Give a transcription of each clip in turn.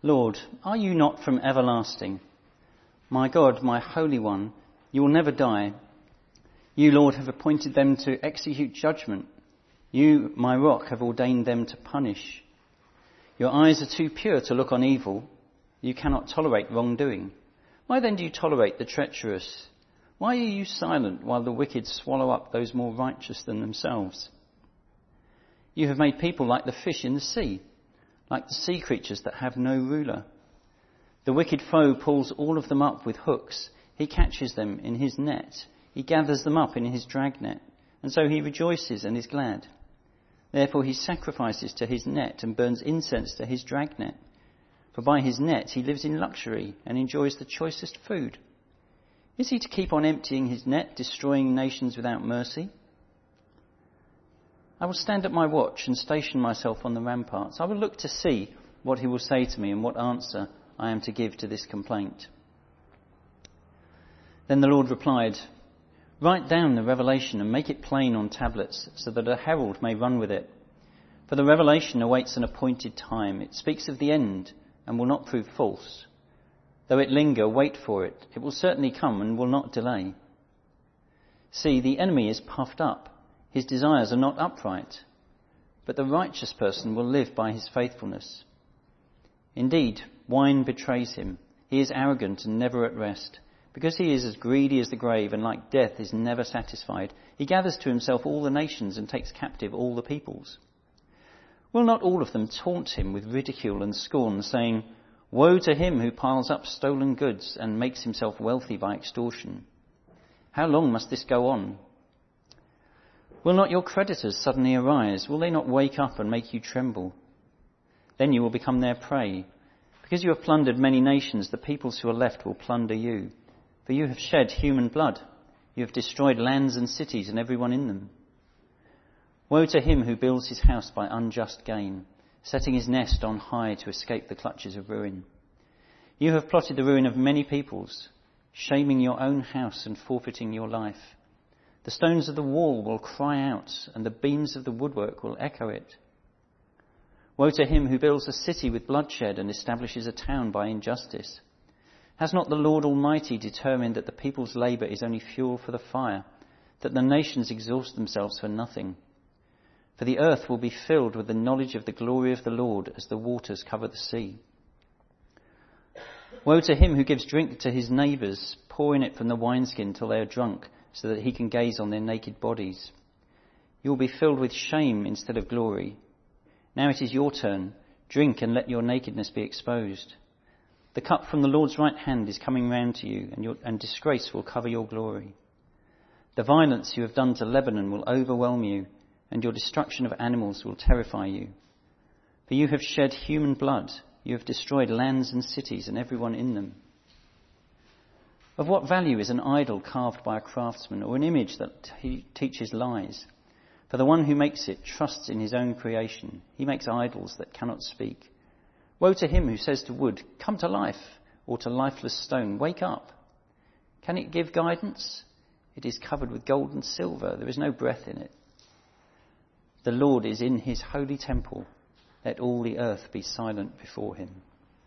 Lord, are you not from everlasting? My God, my Holy One, you will never die. You, Lord, have appointed them to execute judgment. You, my rock, have ordained them to punish. Your eyes are too pure to look on evil. You cannot tolerate wrongdoing. Why then do you tolerate the treacherous? Why are you silent while the wicked swallow up those more righteous than themselves? You have made people like the fish in the sea, like the sea creatures that have no ruler. The wicked foe pulls all of them up with hooks. He catches them in his net. He gathers them up in his dragnet, and so he rejoices and is glad. Therefore he sacrifices to his net and burns incense to his dragnet. For by his net he lives in luxury and enjoys the choicest food. Is he to keep on emptying his net, destroying nations without mercy? I will stand at my watch and station myself on the ramparts. I will look to see what he will say to me and what answer I am to give to this complaint. Then the Lord replied, write down the revelation and make it plain on tablets so that a herald may run with it. For the revelation awaits an appointed time. It speaks of the end and will not prove false. Though it linger, wait for it. It will certainly come and will not delay. See, the enemy is puffed up. His desires are not upright. But the righteous person will live by his faithfulness. Indeed, wine betrays him. He is arrogant and never at rest. Because he is as greedy as the grave and like death is never satisfied, he gathers to himself all the nations and takes captive all the peoples. Will not all of them taunt him with ridicule and scorn, saying, woe to him who piles up stolen goods and makes himself wealthy by extortion? How long must this go on? Will not your creditors suddenly arise? Will they not wake up and make you tremble? Then you will become their prey. Because you have plundered many nations, the peoples who are left will plunder you. For you have shed human blood. You have destroyed lands and cities and everyone in them. Woe to him who builds his house by unjust gain, setting his nest on high to escape the clutches of ruin. You have plotted the ruin of many peoples, shaming your own house and forfeiting your life. The stones of the wall will cry out, and the beams of the woodwork will echo it. Woe to him who builds a city with bloodshed and establishes a town by injustice. Has not the Lord Almighty determined that the people's labour is only fuel for the fire, that the nations exhaust themselves for nothing? For the earth will be filled with the knowledge of the glory of the Lord as the waters cover the sea. Woe to him who gives drink to his neighbours, pouring it from the wineskin till they are drunk, so that he can gaze on their naked bodies. You will be filled with shame instead of glory. Now it is your turn. Drink and let your nakedness be exposed. The cup from the Lord's right hand is coming round to you, and disgrace will cover your glory. The violence you have done to Lebanon will overwhelm you, and your destruction of animals will terrify you. For you have shed human blood. You have destroyed lands and cities and everyone in them. Of what value is an idol carved by a craftsman, or an image that teaches lies? For the one who makes it trusts in his own creation. He makes idols that cannot speak. Woe to him who says to wood, come to life, or to lifeless stone, wake up. Can it give guidance? It is covered with gold and silver. There is no breath in it. The Lord is in his holy temple. Let all the earth be silent before him.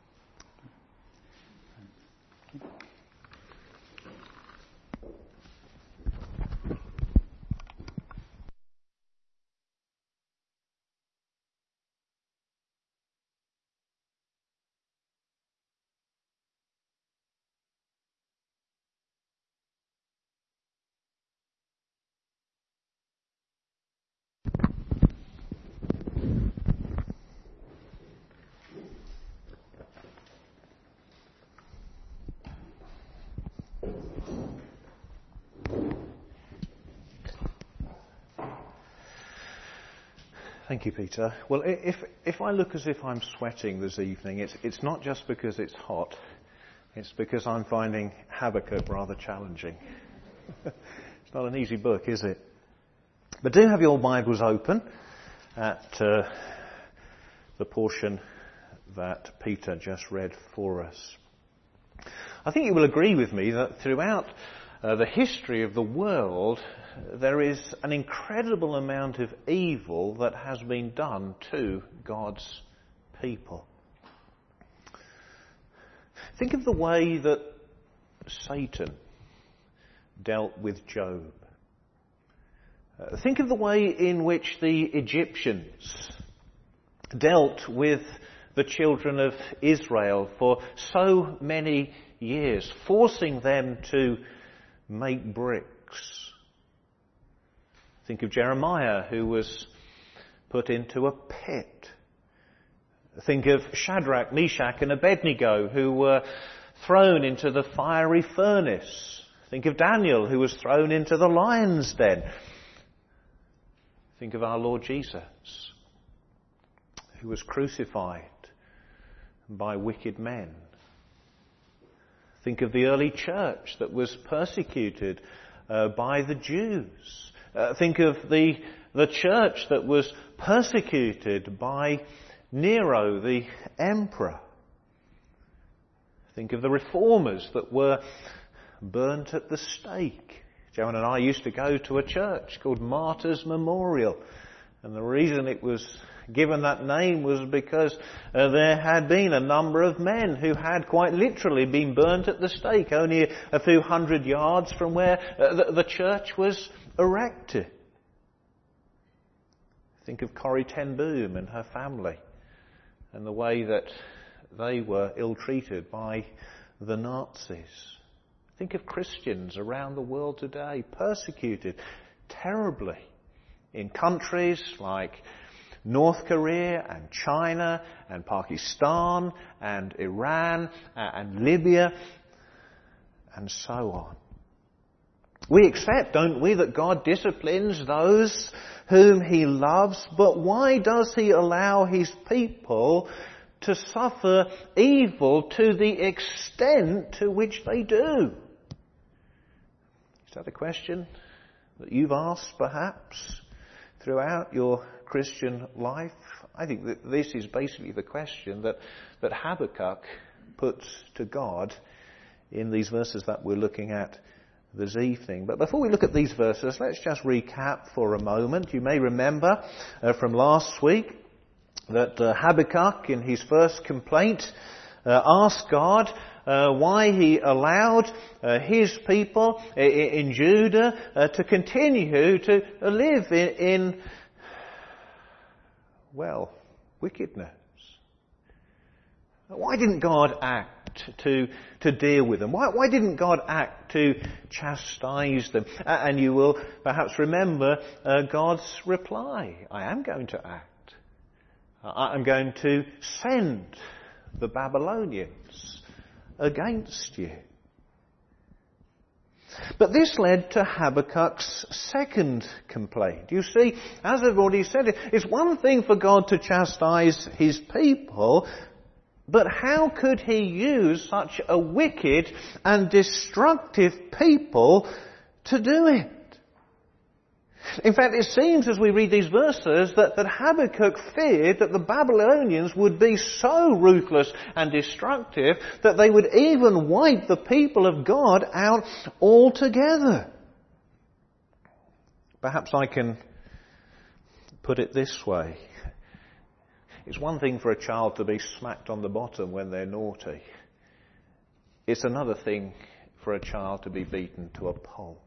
Thank you, Peter. Well, if I look as if I'm sweating this evening, it's not just because it's hot. It's because I'm finding Habakkuk rather challenging. It's not an easy book, is it? But do have your Bibles open at the portion that Peter just read for us. I think you will agree with me that throughout the history of the world, there is an incredible amount of evil that has been done to God's people. Think of the way that Satan dealt with Job. Think of the way in which the Egyptians dealt with the children of Israel for so many years, forcing them to make bricks. Think of Jeremiah, who was put into a pit. Think of Shadrach, Meshach and Abednego, who were thrown into the fiery furnace. Think of Daniel, who was thrown into the lion's den. Think of our Lord Jesus, who was crucified by wicked men. Think of the early church that was persecuted by the Jews. Think of the church that was persecuted by Nero, the emperor. Think of the reformers that were burnt at the stake. Joan and I used to go to a church called Martyrs Memorial, and the reason it was given that name was because there had been a number of men who had quite literally been burnt at the stake, only a few hundred yards from where the church was erected. Think of Corrie ten Boom and her family, and the way that they were ill-treated by the Nazis. Think of Christians around the world today, persecuted terribly in countries like North Korea and China and Pakistan and Iran and Libya and so on. We accept, don't we, that God disciplines those whom He loves, but why does He allow His people to suffer evil to the extent to which they do? Is that a question that you've asked perhaps throughout your Christian life? I think that this is basically the question that Habakkuk puts to God in these verses that we're looking at this evening. But before we look at these verses, let's just recap for a moment. You may remember from last week that Habakkuk, in his first complaint, asked God why He allowed His people in Judah to continue to live in wickedness. Why didn't God act to deal with them? Why didn't God act to chastise them? And you will perhaps remember God's reply. I am going to act. I'm going to send the Babylonians against you. But this led to Habakkuk's second complaint. You see, as I've already said, it's one thing for God to chastise His people, but how could He use such a wicked and destructive people to do it? In fact, it seems as we read these verses that Habakkuk feared that the Babylonians would be so ruthless and destructive that they would even wipe the people of God out altogether. Perhaps I can put it this way. It's one thing for a child to be smacked on the bottom when they're naughty. It's another thing for a child to be beaten to a pulp.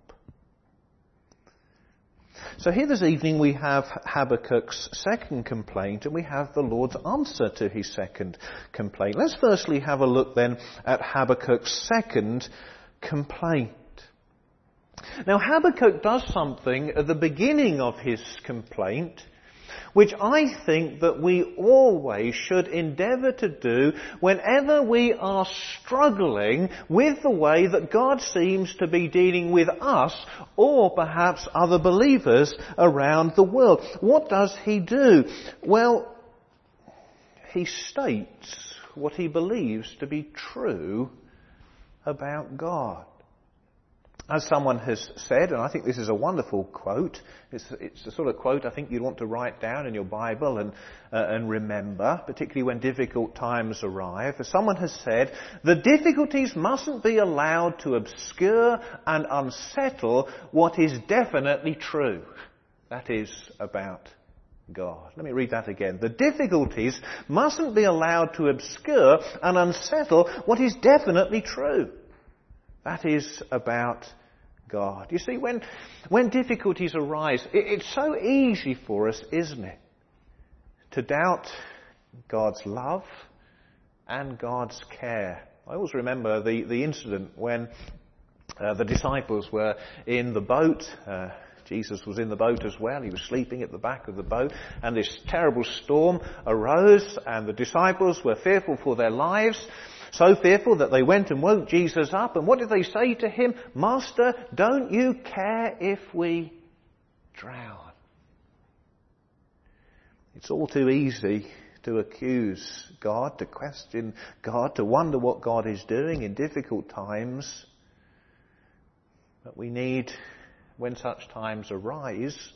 So here this evening we have Habakkuk's second complaint, and we have the Lord's answer to his second complaint. Let's firstly have a look then at Habakkuk's second complaint. Now Habakkuk does something at the beginning of his complaint which I think that we always should endeavour to do whenever we are struggling with the way that God seems to be dealing with us or perhaps other believers around the world. What does he do? Well, he states what he believes to be true about God. As someone has said, and I think this is a wonderful quote, it's the sort of quote I think you'd want to write down in your Bible and remember, particularly when difficult times arrive. As someone has said, the difficulties mustn't be allowed to obscure and unsettle what is definitely true. That is about God. Let me read that again. The difficulties mustn't be allowed to obscure and unsettle what is definitely true. That is about God. You see, when difficulties arise, it's so easy for us, isn't it, to doubt God's love and God's care. I always remember the incident when the disciples were in the boat. Jesus was in the boat as well. He was sleeping at the back of the boat, and this terrible storm arose, and the disciples were fearful for their lives, so fearful that they went and woke Jesus up. And what did they say to him? "Master, don't you care if we drown?" It's all too easy to accuse God, to question God, to wonder what God is doing in difficult times. But we need, when such times arise,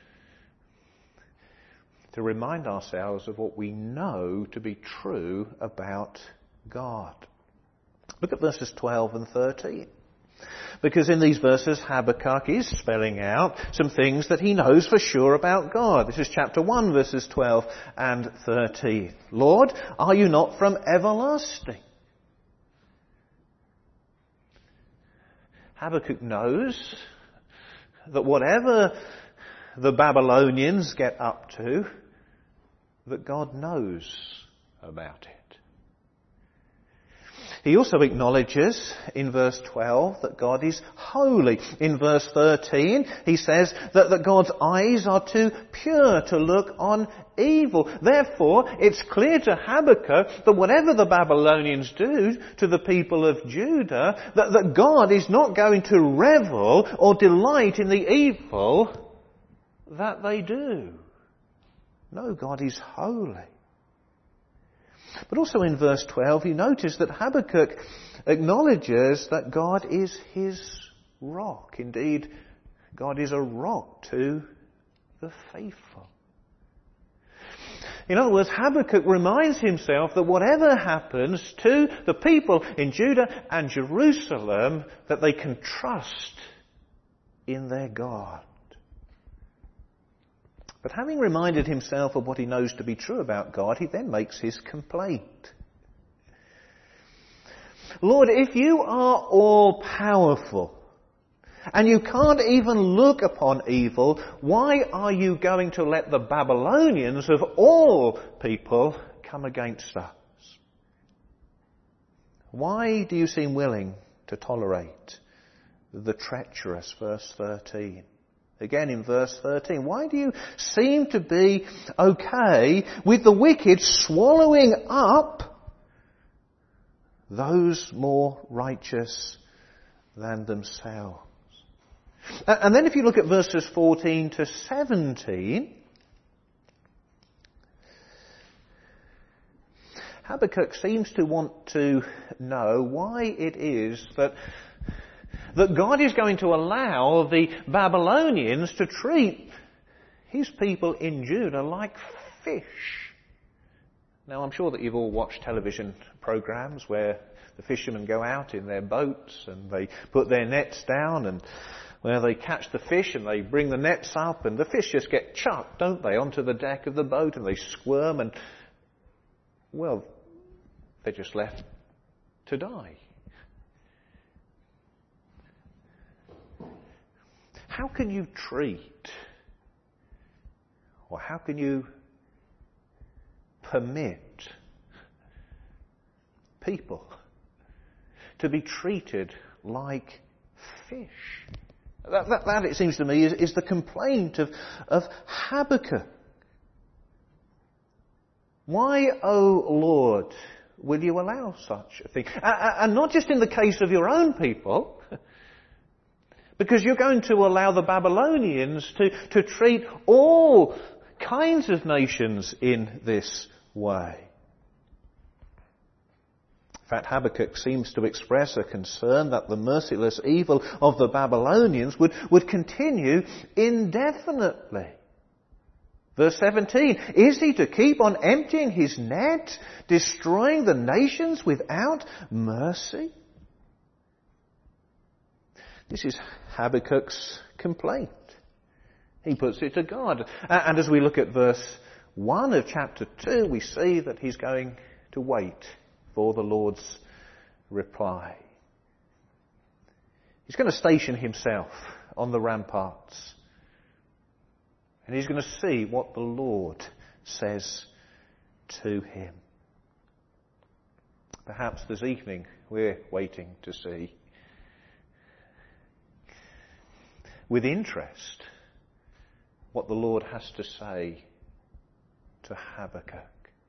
to remind ourselves of what we know to be true about God. Look at verses 12 and 13. Because in these verses, Habakkuk is spelling out some things that he knows for sure about God. This is chapter 1, verses 12 and 13. Lord, are you not from everlasting? Habakkuk knows that whatever the Babylonians get up to, that God knows about it. He also acknowledges in verse 12 that God is holy. In verse 13 he says that God's eyes are too pure to look on evil. Therefore it's clear to Habakkuk that whatever the Babylonians do to the people of Judah, that God is not going to revel or delight in the evil that they do. No, God is holy. But also in verse 12, you notice that Habakkuk acknowledges that God is his rock. Indeed, God is a rock to the faithful. In other words, Habakkuk reminds himself that whatever happens to the people in Judah and Jerusalem, that they can trust in their God. But having reminded himself of what he knows to be true about God, he then makes his complaint. Lord, if you are all-powerful, and you can't even look upon evil, why are you going to let the Babylonians of all people come against us? Why do you seem willing to tolerate the treacherous, verse 13? Again in verse 13, why do you seem to be okay with the wicked swallowing up those more righteous than themselves? And then if you look at verses 14 to 17, Habakkuk seems to want to know why it is that God is going to allow the Babylonians to treat his people in Judah like fish. Now, I'm sure that you've all watched television programs where the fishermen go out in their boats and they put their nets down and where they catch the fish and they bring the nets up and the fish just get chucked, don't they, onto the deck of the boat and they squirm and, well, they're just left to die. How can you treat, or how can you permit people to be treated like fish? That it seems to me, is the complaint of Habakkuk. Why, O Lord, will you allow such a thing? And not just in the case of your own people, because you're going to allow the Babylonians to treat all kinds of nations in this way. In fact, Habakkuk seems to express a concern that the merciless evil of the Babylonians would continue indefinitely. Verse 17, is he to keep on emptying his net, destroying the nations without mercy? This is Habakkuk's complaint. He puts it to God. And as we look at verse 1 of chapter 2, we see that he's going to wait for the Lord's reply. He's going to station himself on the ramparts. And he's going to see what the Lord says to him. Perhaps this evening we're waiting to see with interest what the Lord has to say to Habakkuk.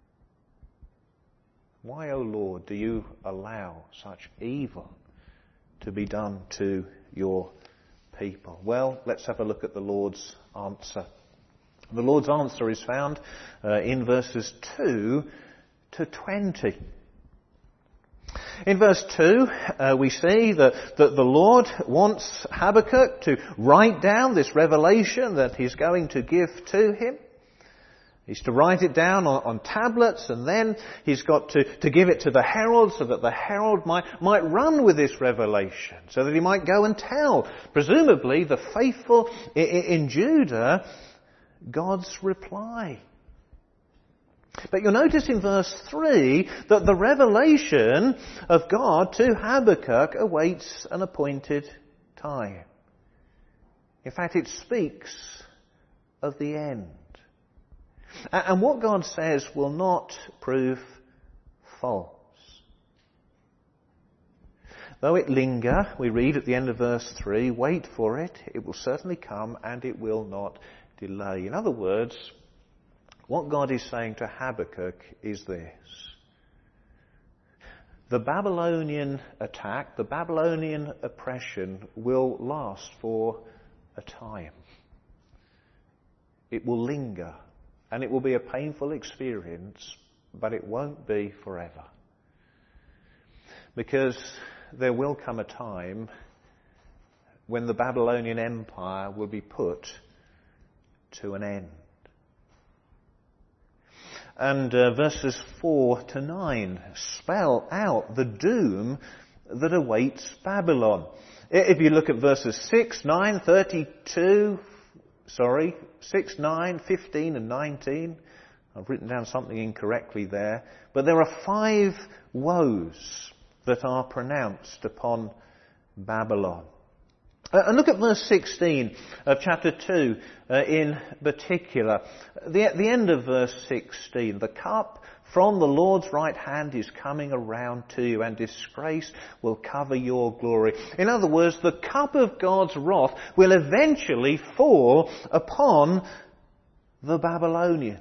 Why, O Lord, do you allow such evil to be done to your people? Well, let's have a look at the Lord's answer. The Lord's answer is found in verses 2 to 20. In verse 2, we see that the Lord wants Habakkuk to write down this revelation that he's going to give to him. He's to write it down on tablets, and then he's got to give it to the herald so that the herald might run with this revelation, so that he might go and tell, presumably, the faithful in Judah, God's reply. But you'll notice in verse 3 that the revelation of God to Habakkuk awaits an appointed time. In fact, it speaks of the end. And what God says will not prove false. Though it linger, we read at the end of verse 3, wait for it, it will certainly come and it will not delay. In other words, what God is saying to Habakkuk is this. The Babylonian attack, the Babylonian oppression will last for a time. It will linger. And it will be a painful experience, but it won't be forever. Because there will come a time when the Babylonian Empire will be put to an end. And verses 4 to 9 spell out the doom that awaits Babylon. If you look at verses 6, 9, 6, 9, 15 and 19. I've written down something incorrectly there. But there are 5 woes that are pronounced upon Babylon. And look at verse 16 of chapter 2 in particular. The end of verse 16. The cup from the Lord's right hand is coming around to you, and disgrace will cover your glory. In other words, the cup of God's wrath will eventually fall upon the Babylonians.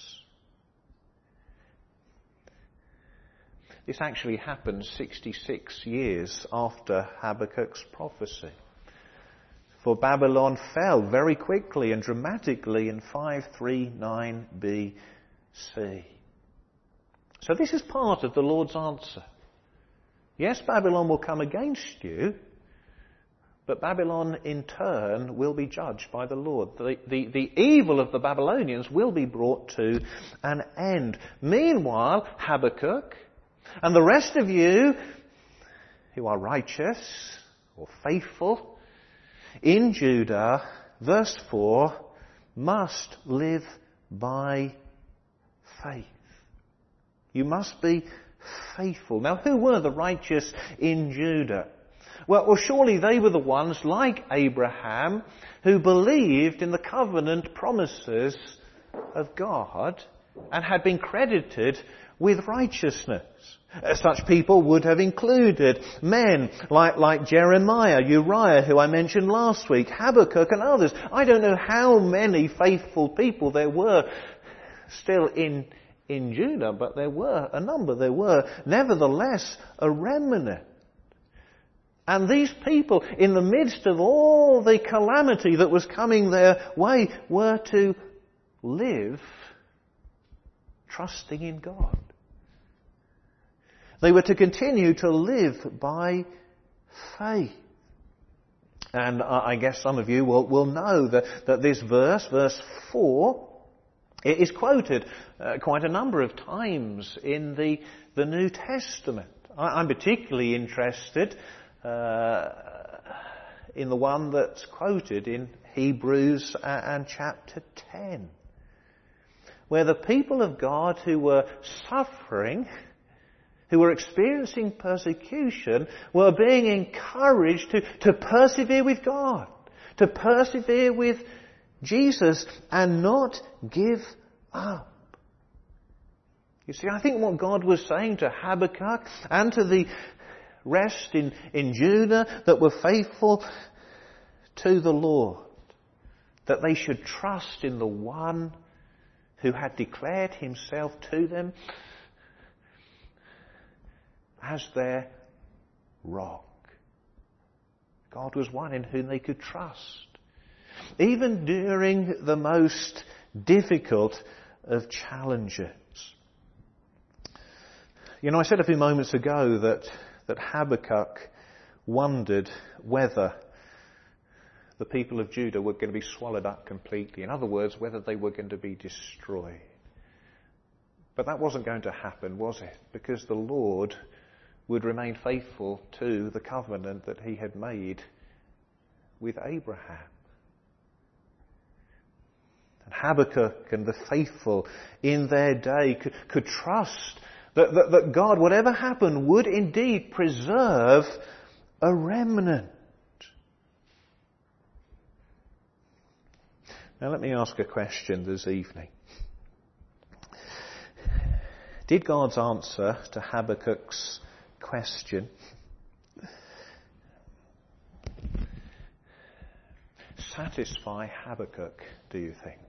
This actually happened 66 years after Habakkuk's prophecy. For Babylon fell very quickly and dramatically in 539 BC. So this is part of the Lord's answer. Yes, Babylon will come against you, but Babylon in turn will be judged by the Lord. The evil of the Babylonians will be brought to an end. Meanwhile, Habakkuk and the rest of you who are righteous or faithful in Judah, verse 4, must live by faith. You must be faithful. Now, who were the righteous in Judah? Well, surely they were the ones like Abraham who believed in the covenant promises of God and had been credited with righteousness. Such people would have included men like Jeremiah, Uriah, who I mentioned last week, Habakkuk and others. I don't know how many faithful people there were still in Judah, but there were a number. There were nevertheless a remnant. And these people, in the midst of all the calamity that was coming their way, were to live trusting in God. They were to continue to live by faith. And I guess some of you will know that this verse 4, it is quoted quite a number of times in the New Testament. I'm particularly interested in the one that's quoted in Hebrews and chapter 10, where the people of God who were suffering, who were experiencing persecution, were being encouraged to persevere with God, to persevere with Jesus and not give up. You see, I think what God was saying to Habakkuk and to the rest in Judah that were faithful to the Lord, that they should trust in the one who had declared himself to them as their rock. God was one in whom they could trust, even during the most difficult of challenges. You know, I said a few moments ago that Habakkuk wondered whether the people of Judah were going to be swallowed up completely. In other words, whether they were going to be destroyed. But that wasn't going to happen, was it? Because the Lord would remain faithful to the covenant that he had made with Abraham. And Habakkuk and the faithful in their day could trust that God, whatever happened, would indeed preserve a remnant. Now let me ask a question this evening. Did God's answer to Habakkuk's question satisfy Habakkuk, do you think?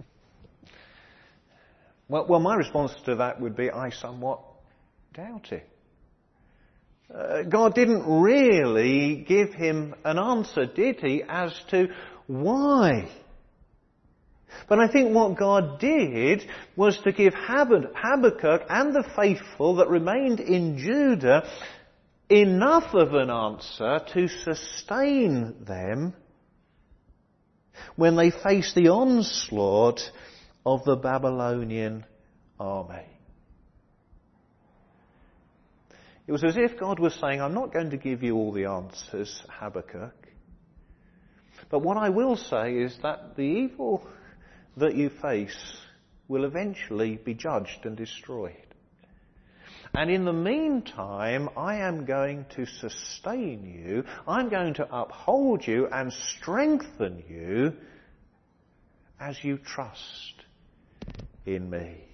Well, my response to that would be, I somewhat doubt it. God didn't really give him an answer, did he, as to why? But I think what God did was to give Habakkuk and the faithful that remained in Judah enough of an answer to sustain them when they faced the onslaught of the Babylonian army. It was as if God was saying, I'm not going to give you all the answers, Habakkuk, but what I will say is that the evil that you face will eventually be judged and destroyed. And in the meantime, I am going to sustain you, I'm going to uphold you and strengthen you as you trust in me.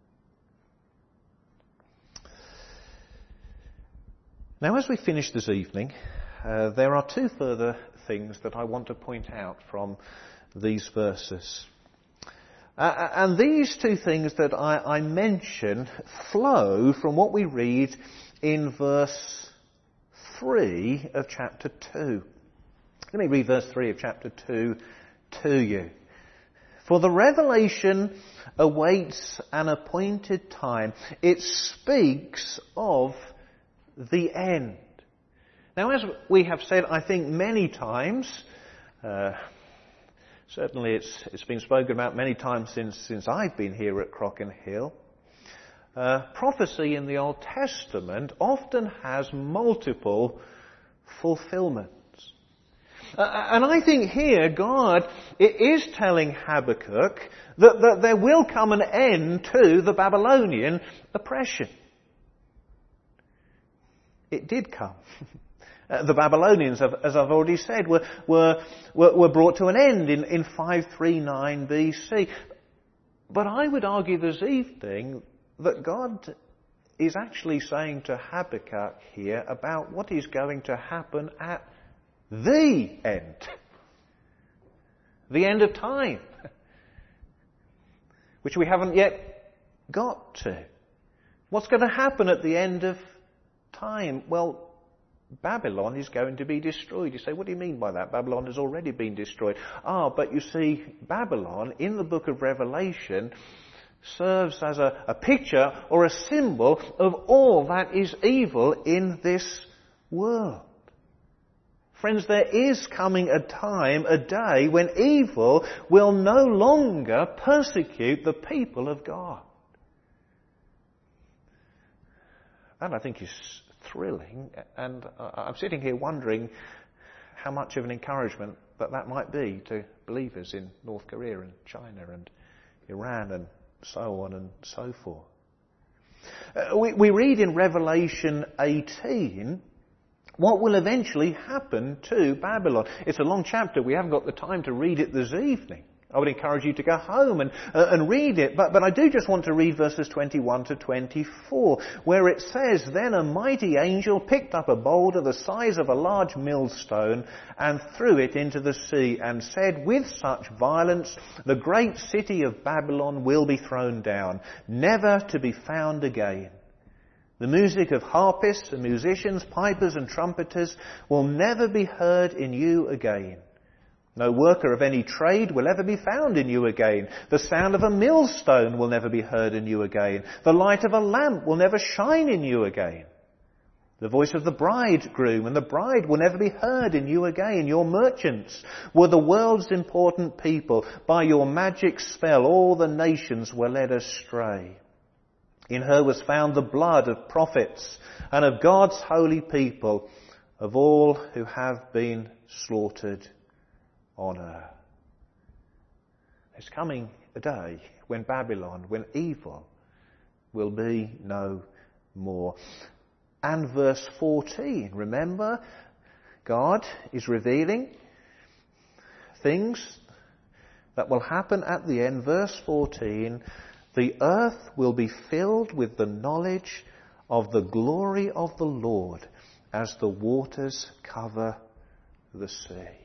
Now, as we finish this evening, there are two further things that I want to point out from these verses. And these two things that I mention flow from what we read in verse 3 of chapter 2. Let me read verse 3 of chapter 2 to you. For the revelation awaits an appointed time. It speaks of the end. Now, as we have said, I think many times, certainly it's been spoken about many times since I've been here at Crockenhill, prophecy in the Old Testament often has multiple fulfillments. And I think here God is telling Habakkuk that there will come an end to the Babylonian oppression. It did come. The Babylonians, as I've already said, were brought to an end in 539 BC. But I would argue this evening that God is actually saying to Habakkuk here about what is going to happen at the end. The end of time. Which we haven't yet got to. What's going to happen at the end of time? Well, Babylon is going to be destroyed. You say, what do you mean by that? Babylon has already been destroyed. But you see, Babylon in the book of Revelation serves as a picture or a symbol of all that is evil in this world. Friends, there is coming a time, a day, when evil will no longer persecute the people of God. And I think it's thrilling, and I'm sitting here wondering how much of an encouragement that might be to believers in North Korea and China and Iran and so on and so forth. We read in Revelation 18 what will eventually happen to Babylon. It's a long chapter. We haven't got the time to read it this evening. I would encourage you to go home and read it. But I do just want to read verses 21 to 24, where it says, "Then a mighty angel picked up a boulder the size of a large millstone and threw it into the sea and said, 'With such violence the great city of Babylon will be thrown down, never to be found again. The music of harpists and musicians, pipers and trumpeters will never be heard in you again. No worker of any trade will ever be found in you again. The sound of a millstone will never be heard in you again. The light of a lamp will never shine in you again. The voice of the bridegroom and the bride will never be heard in you again. Your merchants were the world's important people. By your magic spell all the nations were led astray. In her was found the blood of prophets and of God's holy people, of all who have been slaughtered on earth.'" There's coming a day when Babylon, when evil, will be no more. And verse 14, remember, God is revealing things that will happen at the end. Verse 14, "The earth will be filled with the knowledge of the glory of the Lord as the waters cover the sea."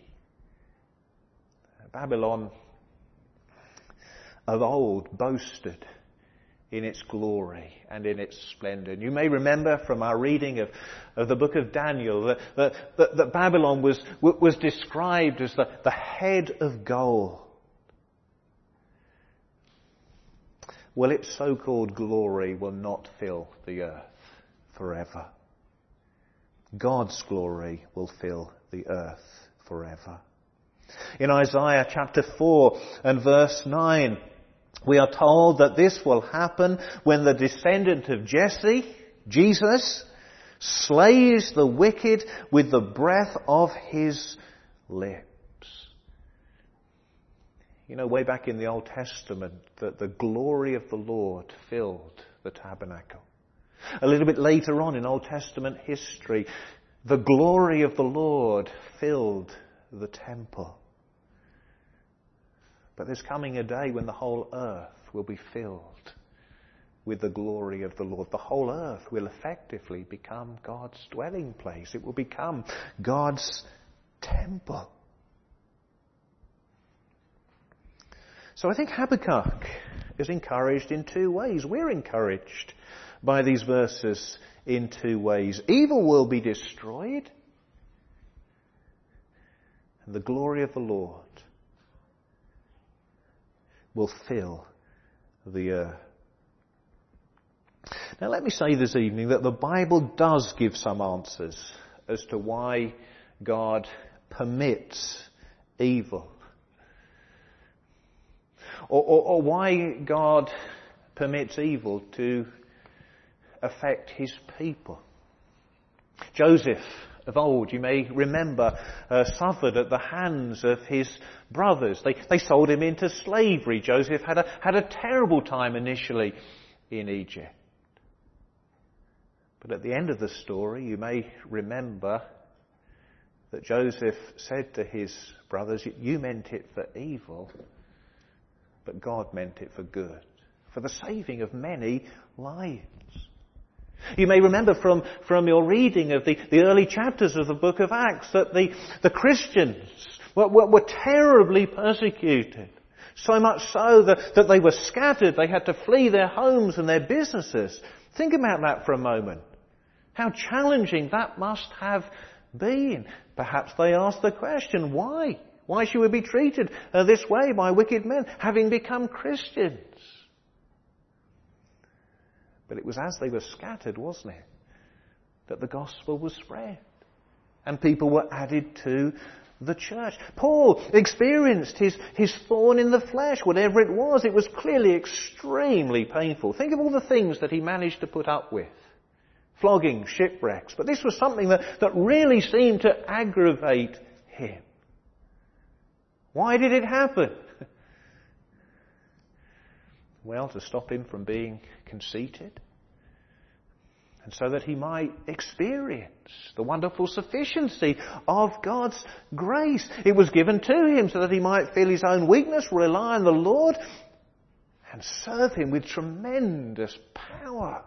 Babylon of old boasted in its glory and in its splendour. And you may remember from our reading of the book of Daniel that Babylon was described as the head of gold. Well, its so-called glory will not fill the earth forever. God's glory will fill the earth forever. In Isaiah chapter 4 and verse 9, we are told that this will happen when the descendant of Jesse, Jesus, slays the wicked with the breath of his lips. You know, way back in the Old Testament, that the glory of the Lord filled the tabernacle. A little bit later on in Old Testament history, the glory of the Lord filled the temple. But there's coming a day when the whole earth will be filled with the glory of the Lord. The whole earth will effectively become God's dwelling place. It will become God's temple. So I think Habakkuk is encouraged in two ways. We're encouraged by these verses in two ways. Evil will be destroyed, and the glory of the Lord will fill the earth. Now let me say this evening that the Bible does give some answers as to why God permits evil. Or why God permits evil to affect his people. Joseph of old, you may remember, suffered at the hands of his brothers. They sold him into slavery. Joseph had a terrible time initially in Egypt. But at the end of the story, you may remember that Joseph said to his brothers, "You meant it for evil, but God meant it for good, for the saving of many lives." You may remember from your reading of the early chapters of the book of Acts that the Christians were terribly persecuted. So much so that they were scattered. They had to flee their homes and their businesses. Think about that for a moment. How challenging that must have been. Perhaps they asked the question, why? Why should we be treated this way by wicked men, having become Christians? But it was as they were scattered, wasn't it, that the gospel was spread and people were added to the church. Paul experienced his thorn in the flesh, whatever it was. It was clearly extremely painful. Think of all the things that he managed to put up with. Flogging, shipwrecks. But this was something that really seemed to aggravate him. Why did it happen? Well, to stop him from being conceited, and so that he might experience the wonderful sufficiency of God's grace. It was given to him so that he might feel his own weakness, rely on the Lord, and serve him with tremendous power.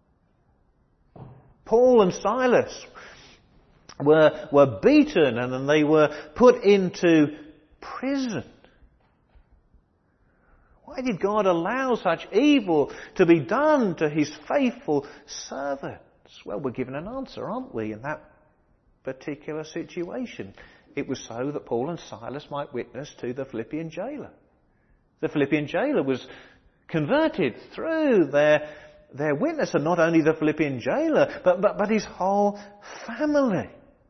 Paul and Silas were beaten and then they were put into prison. Why did God allow such evil to be done to his faithful servants? Well, we're given an answer, aren't we, in that particular situation. It was so that Paul and Silas might witness to the Philippian jailer. The Philippian jailer was converted through their witness, and not only the Philippian jailer, but his whole family.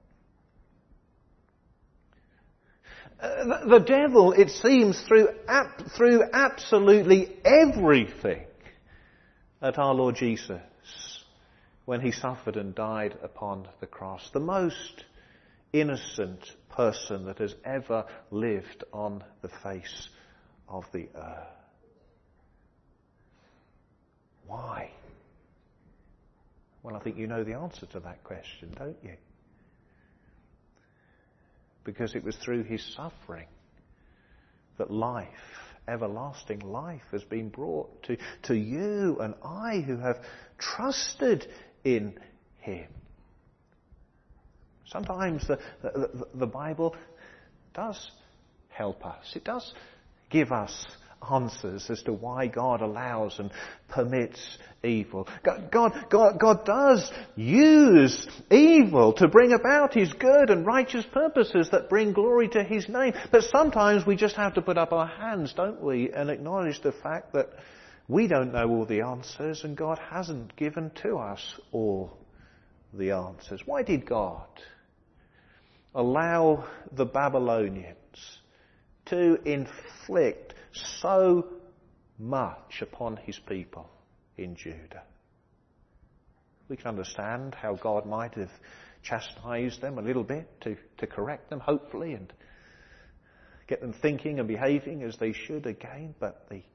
The devil, it seems, threw absolutely everything at our Lord Jesus when he suffered and died upon the cross. The most innocent person that has ever lived on the face of the earth. Why? Well, I think you know the answer to that question, don't you? Because it was through his suffering that life, everlasting life, has been brought to you and I who have trusted in him. Sometimes the Bible does help us. It does give us answers as to why God allows and permits evil. God does use evil to bring about his good and righteous purposes that bring glory to his name. But sometimes we just have to put up our hands, don't we, and acknowledge the fact that we don't know all the answers and God hasn't given to us all the answers. Why did God allow the Babylonians to inflict so much upon his people in Judah? We can understand how God might have chastised them a little bit to correct them, hopefully, and get them thinking and behaving as they should again. But the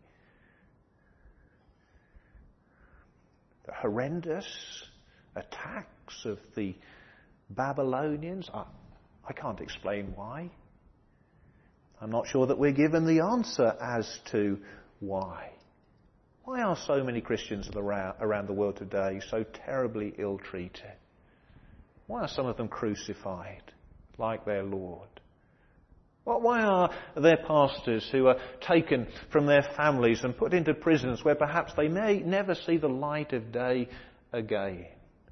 horrendous attacks of the Babylonians, I can't explain why. I'm not sure that we're given the answer as to why. Why are so many Christians around the world today so terribly ill-treated? Why are some of them crucified like their Lord? Why are there pastors who are taken from their families and put into prisons where perhaps they may never see the light of day again?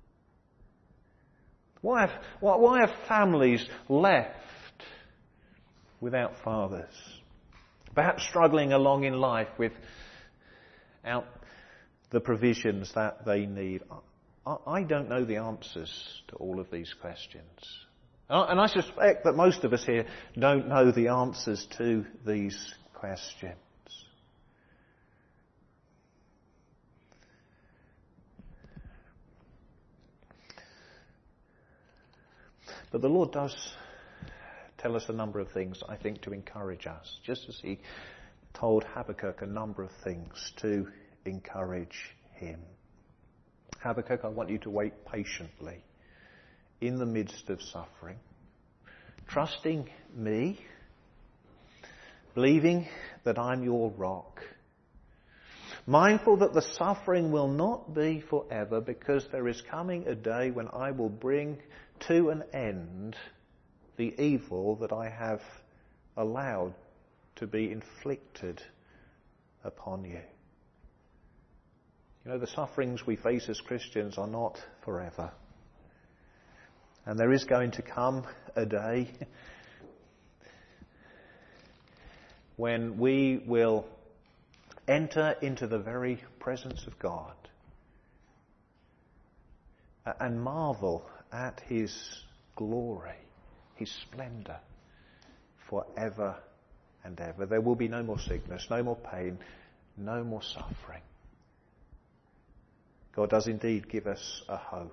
Why are families left without fathers? Perhaps struggling along in life without the provisions that they need. I don't know the answers to all of these questions. And I suspect that most of us here don't know the answers to these questions. But the Lord does tell us a number of things, I think, to encourage us, just as he told Habakkuk a number of things to encourage him. Habakkuk, I want you to wait patiently in the midst of suffering, trusting me, believing that I'm your rock, mindful that the suffering will not be forever, because there is coming a day when I will bring to an end the evil that I have allowed to be inflicted upon you. You know, the sufferings we face as Christians are not forever. And there is going to come a day when we will enter into the very presence of God and marvel at his glory, his splendour, forever and ever. There will be no more sickness, no more pain, no more suffering. God does indeed give us a hope,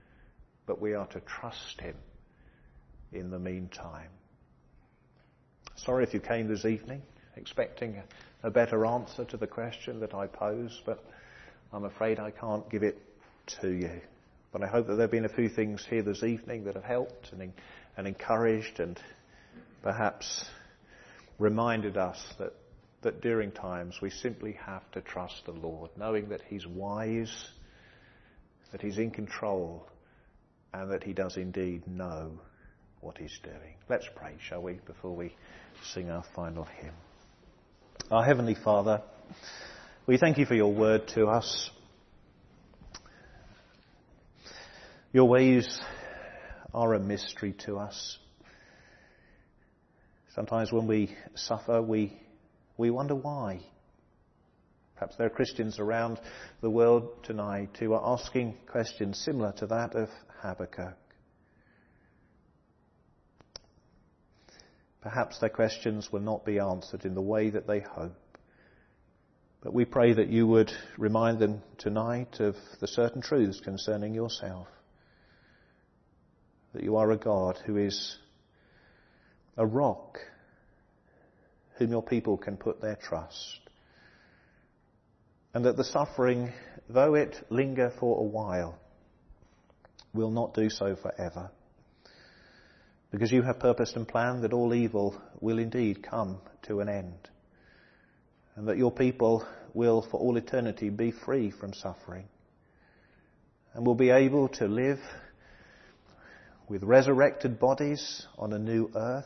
but we are to trust him in the meantime. Sorry if you came this evening expecting a better answer to the question that I pose, but I'm afraid I can't give it to you. But I hope that there have been a few things here this evening that have helped and encouraged and perhaps reminded us that during times we simply have to trust the Lord, knowing that He's wise, that He's in control, and that He does indeed know what He's doing. Let's pray, shall we, before we sing our final hymn. Our Heavenly Father, we thank You for Your word to us. Your ways are a mystery to us. Sometimes when we suffer, we wonder why. Perhaps there are Christians around the world tonight who are asking questions similar to that of Habakkuk. Perhaps their questions will not be answered in the way that they hope. But we pray that You would remind them tonight of the certain truths concerning Yourself. That You are a God who is a rock whom Your people can put their trust. And that the suffering, though it linger for a while, will not do so forever. Because You have purposed and planned that all evil will indeed come to an end. And that Your people will for all eternity be free from suffering. And will be able to live with resurrected bodies on a new earth,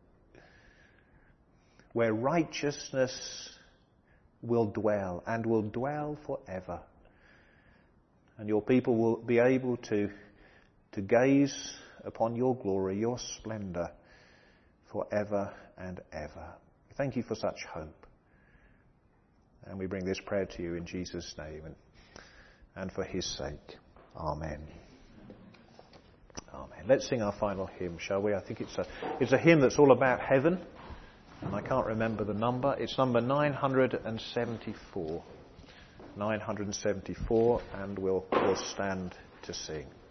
where righteousness will dwell and will dwell forever. And Your people will be able to gaze upon Your glory, Your splendour, forever and ever. Thank You for such hope. And we bring this prayer to You in Jesus' name and for His sake. Amen. Amen. Let's sing our final hymn, shall we? I think it's a hymn that's all about heaven. And I can't remember the number. It's number 974. 974, and we'll stand to sing.